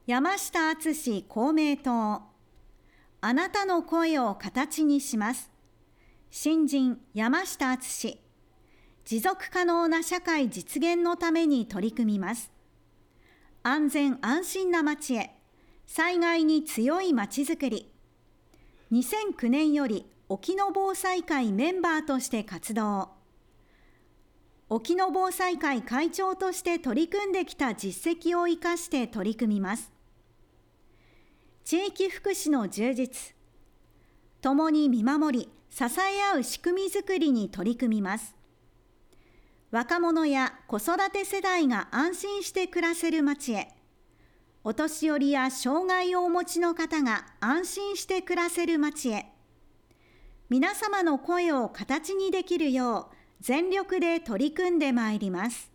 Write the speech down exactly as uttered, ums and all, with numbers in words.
山下敦公明党。あなたの声を形にします。新人山下敦。持続可能な社会実現のために取り組みます。安全安心な街へ。災害に強い街づくり。にせんきゅうねんより沖野防災会メンバーとして活動。沖野防災会会長として取り組んできた実績を生かして取り組みます。地域福祉の充実。共に見守り、支え合う仕組みづくりに取り組みます。若者や子育て世代が安心して暮らせる街へ。お年寄りや障害をお持ちの方が安心して暮らせる街へ。皆様の声を形にできるよう全力で取り組んでまいります。